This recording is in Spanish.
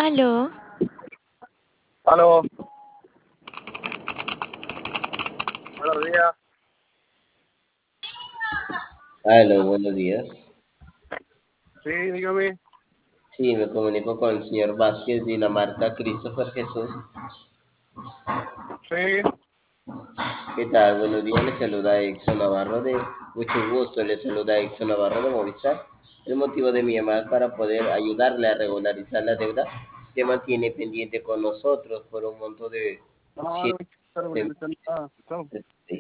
Aló, Aló, buenos días. Aló, buenos días. Sí, dígame. Sí, me comunico con el señor Vázquez, Dinamarca, Christopher Jesús. Sí, ¿Qué tal? Buenos días, le saluda Exxon Navarro de mucho gusto, le saluda Exxon Navarro de Movistar. El motivo de mi llamada es para poder ayudarle a regularizar la deuda que mantiene pendiente con nosotros por un monto de no, no, 100. no quiero regularizar nada. No,